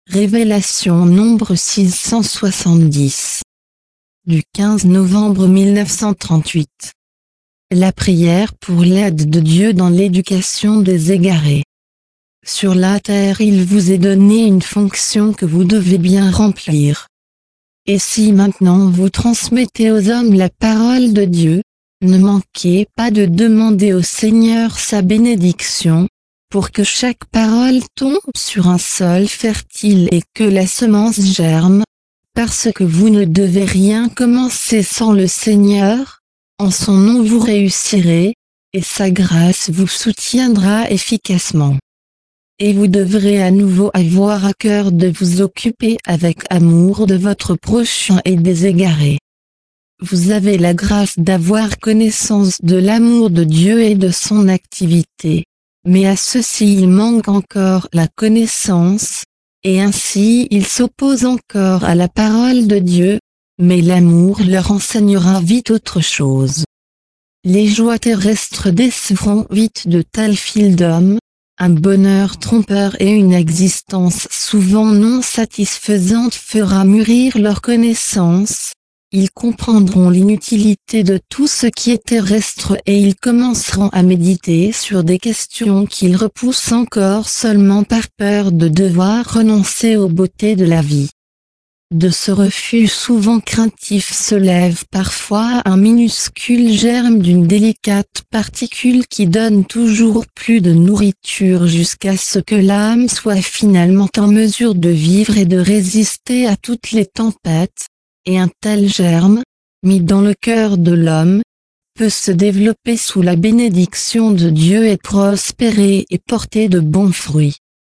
Révélation nombre 670. Du 15 novembre 1938. La prière pour l'aide de Dieu dans l'éducation des égarés. Sur la terre il vous est donné une fonction que vous devez bien remplir. Et si maintenant vous transmettez aux hommes la parole de Dieu, ne manquez pas de demander au Seigneur sa bénédiction, pour que chaque parole tombe sur un sol fertile et que la semence germe, parce que vous ne devez rien commencer sans le Seigneur, en son nom vous réussirez, et sa grâce vous soutiendra efficacement. Et vous devrez à nouveau avoir à cœur de vous occuper avec amour de votre prochain et des égarés. Vous avez la grâce d'avoir connaissance de l'amour de Dieu et de son activité. Mais à ceux-ci il manque encore la connaissance, et ainsi ils s'opposent encore à la parole de Dieu, mais l'amour leur enseignera vite autre chose. Les joies terrestres décevront vite de tels fils d'hommes, un bonheur trompeur et une existence souvent non satisfaisante fera mûrir leur connaissance. Ils comprendront l'inutilité de tout ce qui est terrestre et ils commenceront à méditer sur des questions qu'ils repoussent encore seulement par peur de devoir renoncer aux beautés de la vie. De ce refus souvent craintif se lève parfois un minuscule germe d'une délicate particule qui donne toujours plus de nourriture jusqu'à ce que l'âme soit finalement en mesure de vivre et de résister à toutes les tempêtes. Et un tel germe, mis dans le cœur de l'homme, peut se développer sous la bénédiction de Dieu et prospérer et porter de bons fruits.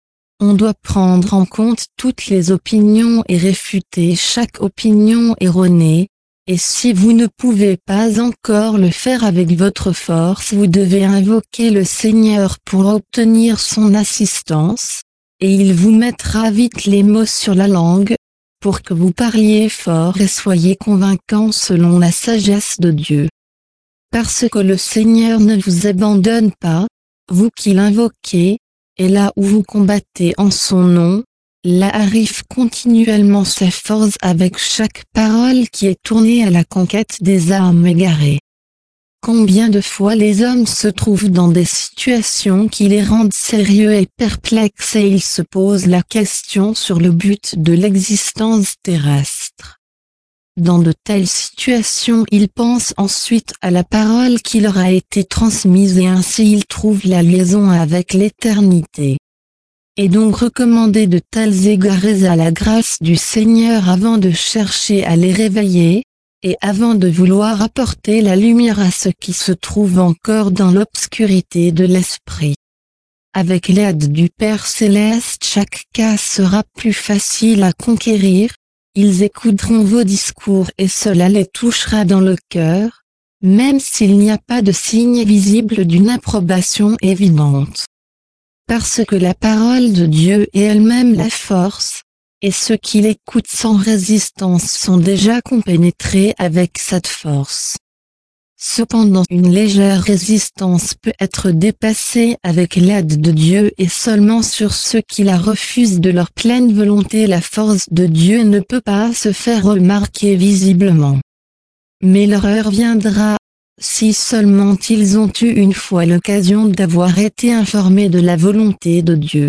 On doit prendre en compte toutes les opinions et réfuter chaque opinion erronée, et si vous ne pouvez pas encore le faire avec votre force, vous devez invoquer le Seigneur pour obtenir son assistance, et il vous mettra vite les mots sur la langue, pour que vous parliez fort et soyez convaincants selon la sagesse de Dieu. Parce que le Seigneur ne vous abandonne pas, vous qui l'invoquez, et là où vous combattez en son nom, là arrive continuellement sa force avec chaque parole qui est tournée à la conquête des âmes égarées. Combien de fois les hommes se trouvent dans des situations qui les rendent sérieux et perplexes et ils se posent la question sur le but de l'existence terrestre. Dans de telles situations ils pensent ensuite à la parole qui leur a été transmise et ainsi ils trouvent la liaison avec l'éternité. Et donc recommander de tels égarés à la grâce du Seigneur avant de chercher à les réveiller, et avant de vouloir apporter la lumière à ceux qui se trouvent encore dans l'obscurité de l'esprit. Avec l'aide du Père Céleste chaque cas sera plus facile à conquérir, ils écouteront vos discours et cela les touchera dans le cœur, même s'il n'y a pas de signe visible d'une approbation évidente. Parce que la parole de Dieu est elle-même la force, et ceux qui l'écoutent sans résistance sont déjà compénétrés avec cette force. Cependant une légère résistance peut être dépassée avec l'aide de Dieu et seulement sur ceux qui la refusent de leur pleine volonté la force de Dieu ne peut pas se faire remarquer visiblement. Mais leur heure viendra, si seulement ils ont eu une fois l'occasion d'avoir été informés de la volonté de Dieu.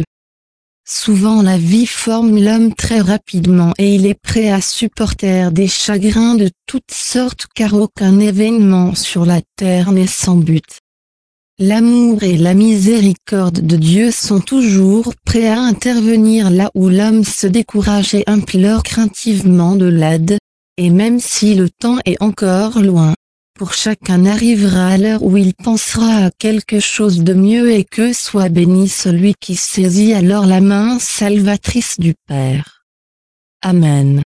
Souvent la vie forme l'homme très rapidement et il est prêt à supporter des chagrins de toutes sortes car aucun événement sur la terre n'est sans but. L'amour et la miséricorde de Dieu sont toujours prêts à intervenir là où l'homme se décourage et implore craintivement de l'aide, et même si le temps est encore loin, pour chacun arrivera à l'heure où il pensera à quelque chose de mieux et que soit béni celui qui saisit alors la main salvatrice du Père. Amen.